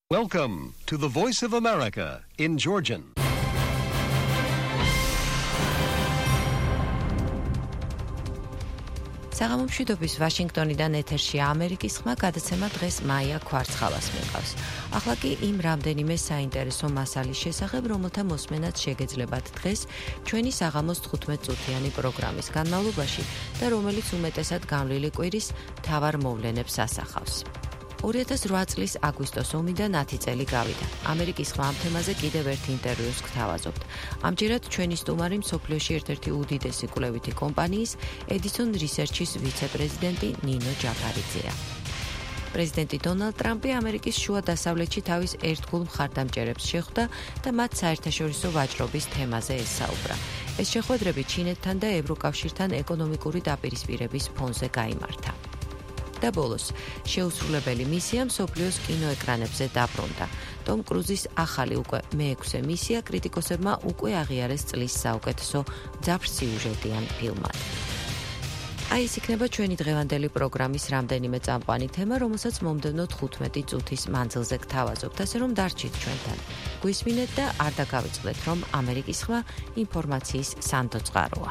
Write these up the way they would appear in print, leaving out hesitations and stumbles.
Welcome to the Voice of America in Georgian. საღამომშვიდობის ვაშინგტონიდან ეთერშია ამერიკის ხმა, გადაცემა დღეს მაია ქვარცხალას მიყავს. ახლა კი იმ რამდენიმე საინტერესო მასალის შესახებ, რომელთა მოსმენაც შეგეძლებათ დღეს ჩვენი საღამოს 15-წუთიანი პროგრამის განმავლობაში და რომელიც უმეტესად გამლილი კვირის მთავარ მოვლენებს ასახავს. 2008 წლის აგვისტოს ომიდან 10 წელი გავიდა. ამერიკის ხმა ამ თემაზე კიდევ ერთ ინტერვიუს გთავაზობთ. ამჯერად ჩვენი სტუმარი მსოფლიოში ერთ-ერთი უდიდესი კვლევითი კომპანიის Edison Research-ის ვიცე-პრეზიდენტი ნინო ჯაფარიძეა. პრეზიდენტი დონალდ ტრამპი ამერიკის შუა დასავლეთში თავის ერთგულ მხარდამჭერებს შეხვდა და მათ საერთაშორისო ვაჭრობის თემაზე ესაუბრა. ეს შეხვედრები ჩინეთთან და ევროკავშირთან ეკონომიკური დაპირისპირების ფონზე გაიმართა. და ბოლოს, შეუსრულებელი მისია მსოფლიოს კინოეკრანებზე დაბრუნდა. ტომ კრუზის ახალი უკვე მე-6 მისია კრიტიკოსებმა უკვე აღიარეს წლის საუკეთესო ძაფრსიუჟეტიან ფილმად. აი ეს იქნება ჩვენი დღევანდელი პროგრამის რამდენიმე წამყვანი თემა, რომელსაც მომდევნო 15 წუთის მანძილზე გთავაზობთ, ასე რომ დარჩით ჩვენთან. გვისმინეთ და არ დაგავიწყდეთ, რომ ამერიკის ხმა ინფორმაციის სანდოწყაროა.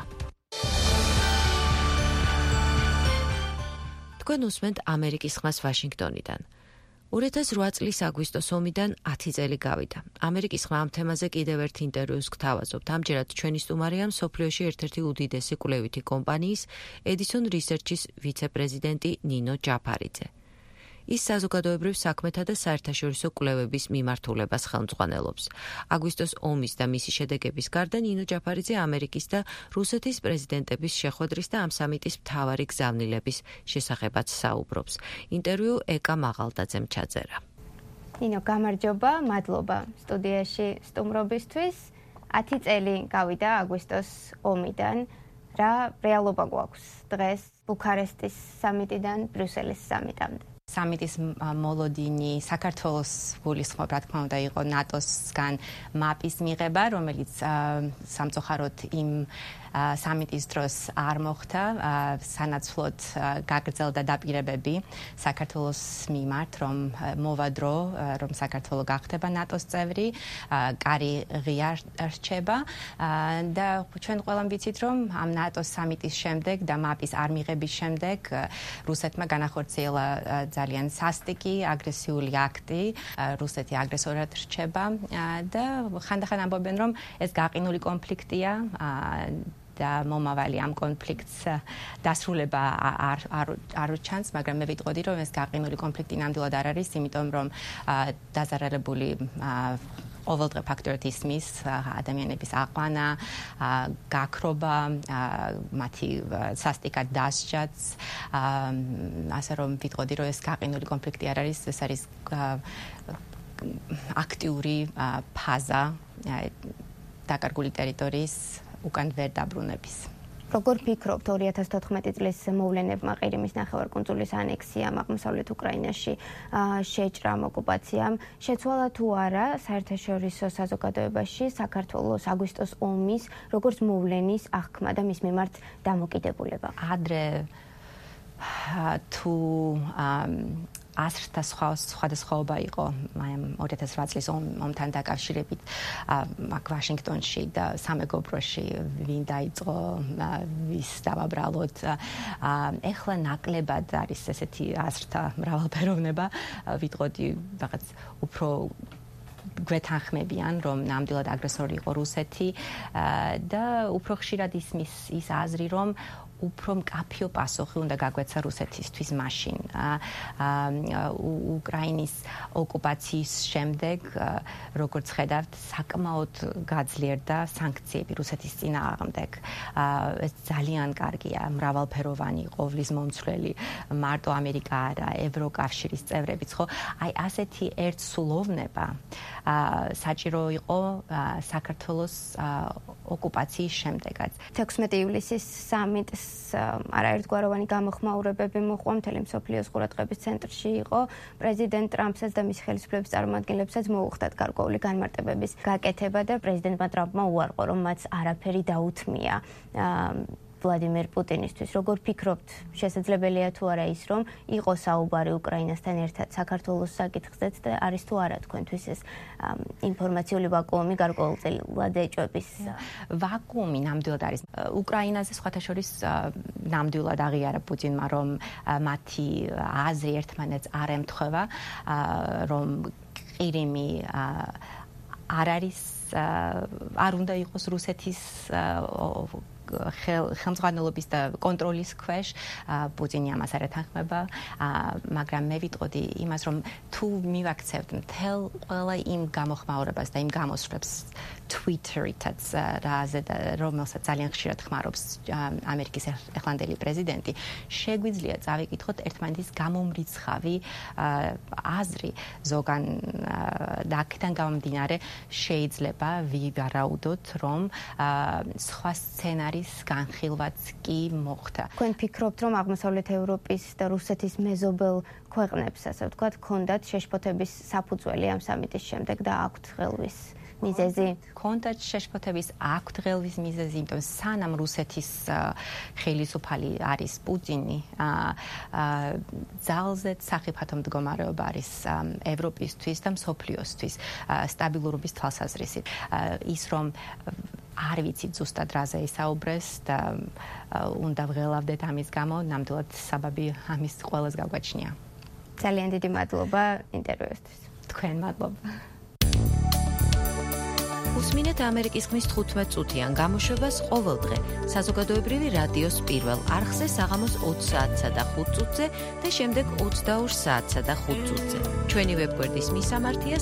თქვენ უსმენთ ამერიკის ხმას ვაშინგტონიდან. 2008 წლის აგვისტოს ომიდან 10 წელი გავიდა. ამერიკის ხმა ამ თემაზე კიდევ ერთ ინტერვიუს გთავაზობთ. ამჯერად ჩვენი სტუმარია მსოფლიოში ერთ-ერთი უდიდესი კვლევითი კომპანიის Edison Research-ის ვიცე-პრეზიდენტი ნინო ჯაფარიძე. ის საზოგადოებრივ საქმეთა და საერთაშორისო კვლევების მიმართულებას ხელმძღვანელობს. აგვისტოს ომის და მისი შედეგების გარდა ნინო ჯაფარიძე ამერიკის და რუსეთის პრეზიდენტების შეხვედრის და ამ სამიტის მთავარი გზავნილების შესახებაც საუბრობს. ინტერვიუ ეკა მაღალდაძემ ჩაწერა. ნინო, გამარჯობა, მადლობა სტუდიაში სტუმრობისთვის. 10 წელი გავიდა აგვისტოს ომიდან. რა რეალობა გვაქვს დღეს ბუქარესტის სამიტიდან ბრიუსელის სამიტამდე? სამიტის მოლოდინი საქართველოს გულისხმობ, რა თქმა უნდა, იყო ნატოსგან მაპის მიღება, რომელიც სამწუხაროდ იმ სამიტის დროს არ მოხდა, სანაცვლოდ გაგრძელდა დაპირებები საქართველოს მიმართ, რომ მოვა დრო, რომ საქართველო გახდება ნატოს წევრი, კარი ღია რჩება და ჩვენ ყველამ ვიცით, რომ ამ ნატოს სამიტის შემდეგ და მაპის არ მიღების შემდეგ რუსეთმა განახორციელა ძალიან სასტიკი, აგრესიული აქტი, რუსეთი აგრესორად რჩება და ხანდახან ამბობენ, რომ ეს გაყინული კონფლიქტია და მომავალი ამ კონფლიქტს დასრულება არ ჩანს, მაგრამ მე ვიტყოდი, რომ ეს გაყინული კონფლიქტი ნამდვილად არ არის, იმიტომ რომ დაზარალებული ყოველდღე ფაქტორად ისმის ადამიანების აყვანა, გაქრობა, მათი სასტიკად დასჯაც, ასე რომ ვიტყოდი, რომ ეს გაყინული კონფლიქტი არ არის, ეს არის აქტიური ფაზა დაკარგული ტერიტორიის უკან ვერ დაბრუნების. როგორ ფიქრობთ 2014 წლის მოვლენებმა, ყირიმის ნახევარკუნძულის ანექსიამ, აღმოსავლეთ უკრაინაში შეჭრამ, ოკუპაციამ, შეცვალა თუ არა საერთაშორისო საზოგადოებაში საქართველოს აგვისტოს ომის, როგორც მოვლენის აღქმა და მის მიმართ დამოკიდებულება? ადრე თუ ასრთა სხვადასხვაობა იყო 2008 წლის ომთან დაკავშირებით აქ ვაშინგტონში და სამეგობროში ვინ დაიწყო ვის დავაბრალოთ. ეხლა ნაკლებად არის ესეთი ასრთა მრავალფეროვნება, ვიტყოდი რაღაც უფრო გვეთანხმებიან, რომ ნამდვილად აგრესორი იყო რუსეთი და უფრო ხშირად ისმის ის აზრი, რომ უფრო მკაფიო პასუხი უნდა გაგვეცა რუსეთისთვის მაშინ. უკრაინის ოკუპაციის შემდეგ, როგორც ხედავთ, საკმაოდ გაძლიერდა სანქციები რუსეთის წინააღმდეგ. ეს ძალიან კარგია, მრავალფეროვანი, ყოვლის მომცვლელი, მარტო ამერიკა არა, ევროკავშირის წევრებიც, ხო? აი ასეთი ერთსულოვნება საჭირო იყო საქართველოს ოკუპაციის შემდეგაც. 16 ივლისის სამიტს არაერთგვაროვანი გამოხმაურებები მოყვა, მთელი მსოფლიოს ყურადღების ცენტრში იყო. პრეზიდენტ ტრამპსაც და მის ხელისუფლების წარმომადგენლებსაც მოუხდათ გარკვეული განმარტებების გაკეთება და პრეზიდენტმა ტრამპმა უარყო, რომ მათ არაფერი დაუთმია ვლადიმერ პუტინისთვის. როგორ ფიქრობთ, შესაძლებელია თუ არა ის, რომ იყოს საუბარი უკრაინასთან ერთად საქართველოს საკითხზეც და არის თუ არა თქვენთვის ეს ინფორმაციული ვაკუუმი გარკვეულწილად ეჭვების? ვაკუუმი ნამდვილად არის. უკრაინაზე სხვათა შორის ნამდვილად აღიარა პუტინმა, რომ მათი აზრი ერთმანეთს არ ემთხვევა, რომ ყირიმი არ არის არ უნდა იყოს რუსეთის ხელმძღვანელობის და კონტროლის ქვეშ. პუტინი ამას არ ეთანხმება, მაგრამ მე ვიტყოდი იმას, რომ თუ მივაქცევთ მთელ ყველა იმ გამოხმაურებას და იმ გამოსვლებს Twitter-ითაც, რომელსაც ძალიან ხშირად ხმარობს ამერიკის ახლანდელი პრეზიდენტი, შეგვიძლია წავიკითხოთ ერთმანეთის გამომრიცხავი აზრი ზოგან და აქედან გამომდინარე შეიძლება ვივარაუდოთ, რომ სხვა სცენარის განხილვაც კი მოხდა. თქვენ ფიქრობთ, რომ აღმოსავლეთ ევროპის და რუსეთის მეზობელ ქვეყნებს, ასე ვთქვათ, ჰქონდათ შეშფოთების საფუძველი ამ სამიტის შემდეგ და აქვთ ხელვის მიზეზი? ჰქონდათ შეშფოთების, აქვთ ხელვის მიზეზი, იმიტომ სანამ რუსეთის ხელისუფალი არის პუტინი, ძალზედ სახიფათო მდგომარეობა არის ევროპისთვის და მსოფლიოსთვის სტაბილურობის თვალსაზრისით. ის რომ არ ვიცით ზუსტად რაზე ისაუბრეს და უნდა ვღელავდეთ ამის გამო, ნამდვილად საბაბი ამის ყველას გავგაჩნია. ძალიან დიდი მადლობა ინტერვიუსთვის. თქვენ მადლობა. უსმინეთ ამერიკის ხმის 15 წუთიან გამოშვებას ყოველდღე საზოგადოებრივი რადიოს პირველ არხზე საღამოს 20 საათსა და 5 წუთზე და შემდეგ 22 საათსა და 5 წუთზე. ჩვენი ვებგვერდის მისამართია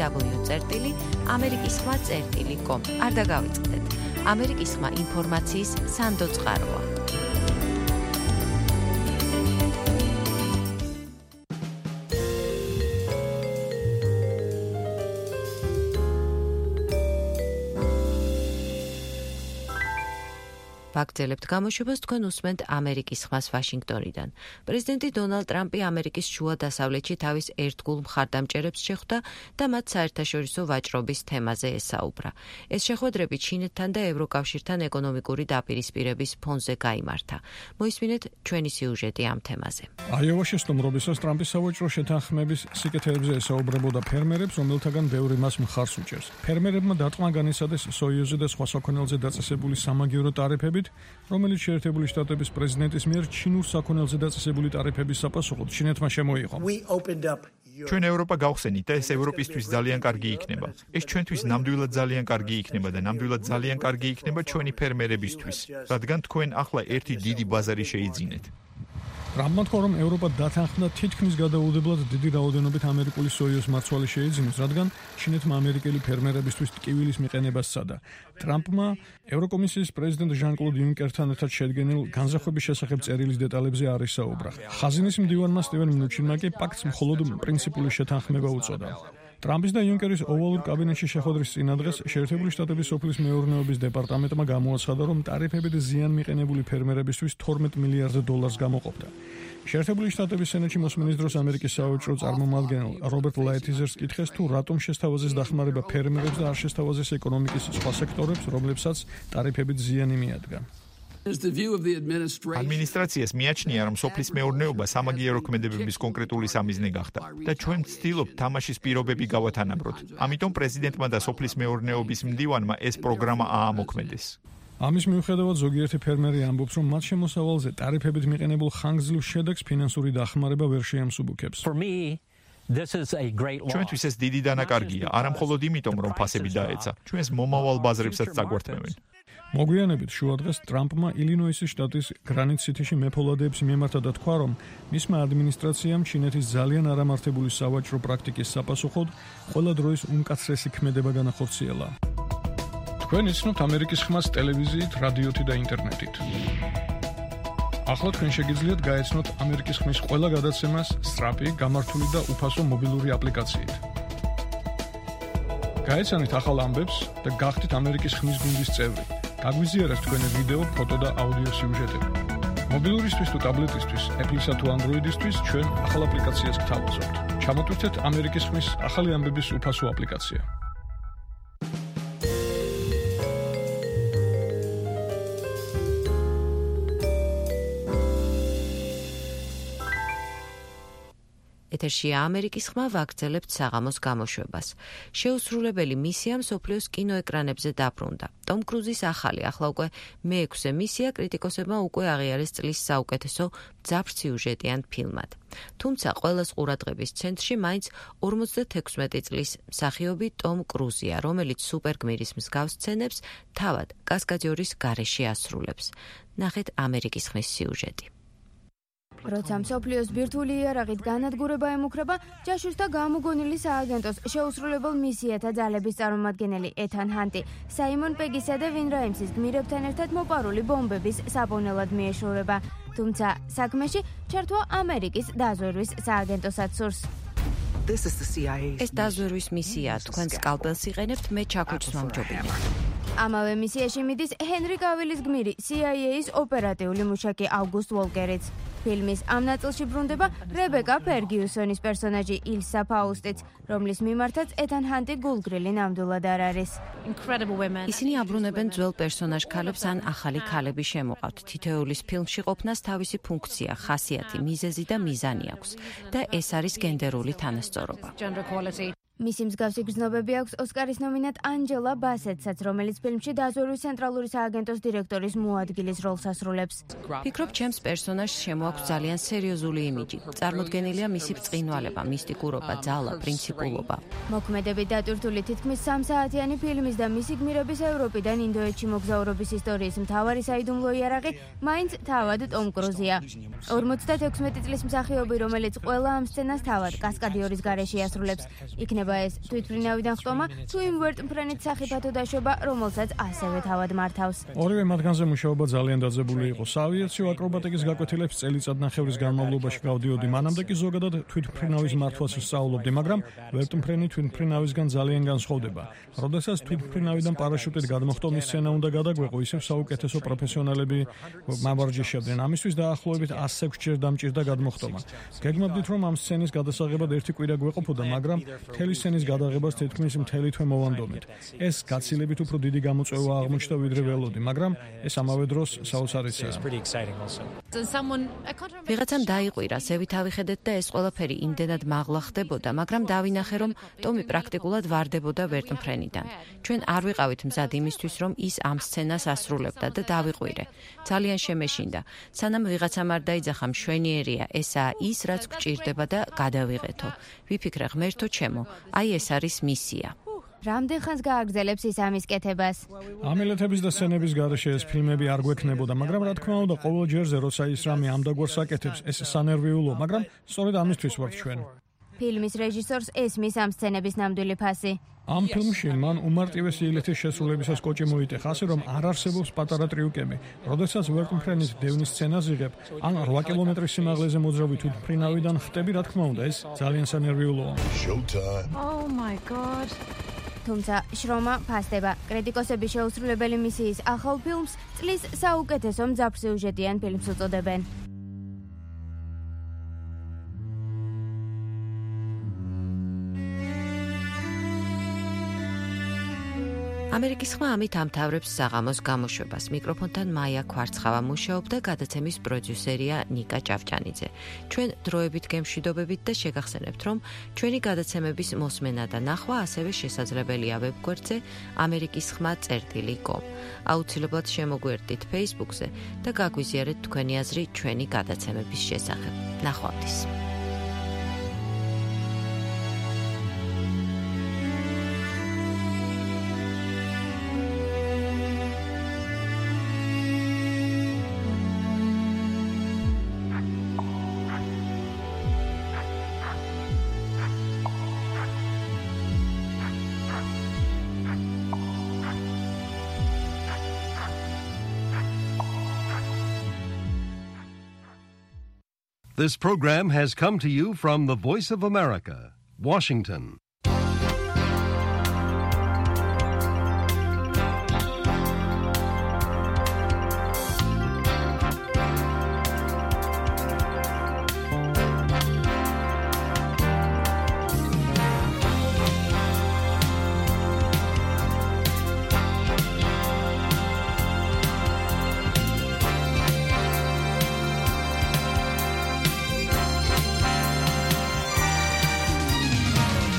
www.amerikiskhma.com. არ დაგავიწყდეთ. ამერიკის ხმა ინფორმაციის სანდო წყაროა. ვაგრძელებთ გამოშვებას, თქვენ უსმენთ ამერიკის ხმას ვაშინგტონიდან. პრეზიდენტი დონალდ ტრამპი ამერიკის შუა დასავლეთში თავის ერთგულ მხარდამჭერებს შეხვდა და მათ საერთაშორისო ვაჭრობის თემაზე ესაუბრა. ეს შეხვედრები ჩინეთთან და ევროკავშირთან ეკონომიკური დაპირისპირების ფონზე გაიმართა. მოისმინეთ ჩვენი სიუჟეტი ამ თემაზე. აიოვაში სტუმრობისას ტრამპი სავაჭრო შეთანხმების სიკეთეებზე ესაუბრებოდა ფერმერებს, რომელთაგან ბევრი მას მხარს უჭერს. ფერმერებმა დარტყმა განიცადეს სოიუზე და სხვა საქონელზე დაწესებული სამაგიერო ტარიფები, რომელიც შეერთებული შტატების პრეზიდენტის მიერ ჩინურ საქონელზე დაწესებული ტარიფების საპასუხოდ ჩინეთმა შემოიღო. ჩვენ ევროპა გავხსენით და ეს ევროპისთვის ძალიან კარგი იქნება. ეს ჩვენთვის ნამდვილად ძალიან კარგი იქნება და ნამდვილად ძალიან კარგი იქნება ჩვენი ფერმერებისთვის, რადგან თქვენ ახლა ერთი დიდი ბაზარი შეიძინეთ. ტრამპმა თქვა, რომ ევროპა დათანხმდა თითქმის გადაუდებლად დიდი რაოდენობით ამერიკული სოიუს მარცვალი შეიძინოს, რადგან ჩინეთმა ამერიკელი ფერმერებისთვის ტკივილის მიყენებას სცადა. ტრამპმა ევროკომისიის პრეზიდენტ ჟან-კლოდ იუნკერთან ერთად შედგენილ განზრახვების შესახებ წერილის დეტალებზე არ ისაუბრა. ხაზინის მდივანმა სტივენ მნუჩინმა კი პაქტს მხოლოდ პრინციპული შეთანხმება უწოდა. ტრამპის და იუნკერის ოვალურ კაბინეტში შეხვედრის წინადღეს შეერთებული შტატების სოფლის მეურნეობის დეპარტამენტმა გამოაცხადა, რომ ტარიფებით ზიან მიყენებული ფერმერებისთვის 12 მილიარდ დოლარს გამოყოფდა. შეერთებული შტატების სენატში მოსმენის დროს ამერიკის სავაჭრო წარმომადგენელ რობერტ ლაითიზერს კითხეს, თუ რატომ შესთავაზეს დახმარება ფერმერებს და არ შესთავაზეს ეკონომიკის სხვა სექტორებს, რომლებსაც ტარიფებით ზიანი მიადგა. ადმინისტრაციას მიაჩნია, რომ სოფლის მეურნეობა სამაგიერო ქმედებების კონკრეტული სამიზნე გახდა და ჩვენ ვცდილობთ თამაშის პირობები გავათანაბროთ. ამიტომ პრეზიდენტმა და სოფლის მეურნეობის მდივანმა ეს პროგრამა აამოქმედეს. ამის მიუხედავად ზოგიერთი ფერმერი ამბობს, რომ მათ შემოსავალზე ტარიფებით მიყენებულ ხანგრძლივ შედეგს ფინანსური დახმარება ვერ შეამსუბუქებს. ჩვენთვის ეს დიდი დანაკარგია, არა მხოლოდ იმიტომ, რომ ფასები დაეცა, ჩვენს მომავალ ბაზრებსაც წაგვართმევენ. მოგვიანებით შუადღეს ტრამპმა ილინოისის შტატის გრანიტ სიტიში მეფოლადეებს მიემართა და თქვა, რომ მისმა ადმინისტრაციამ ჩინეთის ძალიან არამართებული სავაჭრო პრაქტიკის საპასუხოდ ყველა დროის უმკაცრესი ქმედება განახორციელა. თქვენ იცნობთ ამერიკის ხმას ტელევიზიით, რადიოთი და ინტერნეტით. ახლა თქვენ შეგიძლიათ გაეცნოთ ამერიკის ხმის ყველა გადაცემას სწრაფი, გამართული და უფასო მობილური აპლიკაციით. გაეცანით ახალ ამბებს და გახდით ამერიკის ხმის გუნდის წევრი. გაგვიზიარეთ თქვენი ვიდეო, ფოტო და აუდიო სიუჟეტები. მობილურისთვის თუ ტაბლეტისთვის, Apple-ისა თუ Android-ისთვის ჩვენ ახალ აპლიკაციას გთავაზობთ. ჩამოტვირთეთ ამერიკის ხმის ახალი ამბების უფასო აპლიკაცია. ეთერშია ამერიკის ხმა, ვაგრძელებთ საღამოს გამოშვებას. შეუსრულებელი მისია მსოფლიოს კინოეკრანებზე დაბრუნდა. ტომ კრუზის ახალი, ახლა უკვე მე-6 მისია კრიტიკოსებმა უკვე აღიარეს წლის საუკეთესო მძაფრ სიუჟეტიან ფილმად. თუმცა ყველას ყურადღების ცენტრში მაინც 56 წლის მსახიობი ტომ კრუზია, რომელიც სუპერგმირის მსგავს სცენებს თავად კასკადიორის გარეშე ასრულებს. ნახეთ ამერიკის ხმის სიუჟეტი. როცა მსოფლიოს ბირთვული იარაღით განადგურება ემუქრება, ჯაშუს და გამოგონილი სააგენტოს შეუსრულებელ მისიათა ძალების წარმომადგენელი ეთან ჰანტი, საიმონ პეგისა და ვინ რაიმსის გმირებთან ერთად მოპარული ბომბების საპონელად მიეშურება. თუმცა საქმეში ჩართვა ამერიკის დაზვერვის სააგენტოსაც სურს. ეს დაზვერვის მისიაა, თქვენ სკალპელს იყენებთ, მე ჩაქუჩს ვამჯობინებ. ამავე მისიაში მიდის ჰენრი კავილის გმირი, CIA-ის ოპერატიული მუშაკი ავგუსტ ვოლკერიც. ფილმის ამ ნაწილში ბრუნდება რებეკა ფერგიუსონის პერსონაჟი ილსა ფაუსტიც, რომლის მიმართაც ეთან ჰანტი გულგრილი ნამდვილად არ არის. ისინი აბრუნებენ ძველ პერსონაჟ ქალებს ან ახალი ქალები შემოყავთ. თითოეულის ფილმში ყოფნას თავისი ფუნქცია, ხასიათი, მიზეზი და მიზანი აქვს და ეს არის გენდერული თანასწორობა. მისი მსგავსი გრძნობები აქვს ოსკარის ნომინანტ ანჯელა ბასეტსაც, რომელიც ფილმში დაზვერვის ცენტრალური სააგენტოს დირექტორის მოადგილის როლს ასრულებს. ფიქრობ, ჩემს პერსონაჟს შემოაქვს ძალიან სერიოზული იმიჯი. წარმოდგენილია მისი ბრწყინვალება, მისტიკურობა, ძალა, პრინციპულობა. მოქმედებით დატვირთული თითქმის 3 საათიანი ფილმის და მისი გმირების ევროპიდან ინდოეთში მოგზაურობის ისტორიის მთავარი საიდუმლო იარაღი მაინც თავად ტომ კრუზია. 56 წლის მსახიობი, რომელიც ყველა ამ სცენას თავად კასკადიორის გარეშე ასრულებს, იქნება ეს თვითმფრინავიდან ხტომა თუ იმ ვერტმფრენით სახიფათო დაშვება, რომელსაც ასევე თავად მართავს. ორივე მათგანზე მუშაობა ძალიან დაძაბული იყო. საავიაციო აკრობატიკის გაკვეთილებს წელიწადნახევრის განმავლობაში გავდიოდი, მანამდე კი ზოგადად თვითმფრინავის მართვას ვსწავლობდი, მაგრამ ვერტმფრენი თვითმფრინავისგან ძალიან განსხვავდება. როდესაც თვითმფრინავიდან პარაშუტით გადმოხტომის სცენა უნდა გადაგვეყო, ისევ საუკეთესო პროფესიონალები მავარჯიშებდნენ. ამისთვის დაახლოებით 106 ჯერ დამჭირდა გადმოხტომა. გეგმობდით, რომ ამ სცენის გადასაღებად ერთი კვირა გვეყოფოდა, მაგრამ მთელი სცენის გადაღებას თითქმის მთელი თვე მოვანდომეთ. ეს გაცილებით უფრო დიდი გამოწვევა აღმოჩნდა ვიდრე ველოდი, მაგრამ ეს ამავე დროს საოცარიცაა. ვიღაცამ დაიყვირა, ზევით ავიხედეთ და ეს ყველაფერი იმდენად მაღლა ხდებოდა, მაგრამ დავინახე, რომ ტომი პრაქტიკულად ვარდებოდა ვერტმფრენიდან. ჩვენ არ ვიყავით მზად იმისთვის, რომ ის ამ სცენას ასრულებდა და დავიყვირე. ძალიან შემეშინდა. სანამ ვიღაცამ არ დაიძახა, მშვენიერია, ესაა ის, რაც გვჭირდება და გადავიღეთო. ვიფიქრე, ღმერთო ჩემო, აი ეს არის მისია. რამდენ ხანს გააგრძელებს ის ამის კეთებას? ამილეთების და სცენების გარეშე ეს ფილმები არ გვექნებოდა, მაგრამ რა თქმა უნდა, ყოველ ჯერზე როცა ის რამე ამდაგვარს აკეთებს, ეს სანერვიულო, მაგრამ სწორედ ამისთვის ვართ ჩვენ. ფილმის რეჟისორს ესმის ამ სცენების ნამდვილი ფასი. ამ ფილმში მან უმარტივესი ილეთის შესრულებისას კოჭი მოიტეხა, ასე რომ არ არსებობს პატარა ტრიუკები. როდესაც ვერტმფრენის დევნის სცენას იღებ, ან 8 კილომეტრის სიმაღლეზე მოძრავი თვითმფრინავიდან ხტები, რა თქმა უნდა, ეს ძალიან სანერვიულოა. თუმცა შრომა ფასდება. კრიტიკოსები შეუსრულებელი მისიის ახალ ფილმს წლის საუკეთესო მძაფრ სიუჟეტიან ფილმს უწოდებენ. ამერიკის ხმა ამით ამთავრებს საღამოს გამოშვებას. მიკროფონთან მაია ქვარცხავა მუშაობდა, გადაცემის პროდიუსერია ნიკა ჭავჭანიძე. ჩვენ დროებით გემშვიდობებით და შეგახსენებთ, რომ ჩვენი გადაცემების მოსმენა და ნახვა ასევე შესაძლებელია ვებგვერდზე amerikisxma.com. აუცილებლად შემოგვერდით Facebook-ზე და გაგვიზიარეთ თქვენი აზრი ჩვენი გადაცემების შესახებ. ნახვამდის. This program has come to you from the Voice of America, Washington.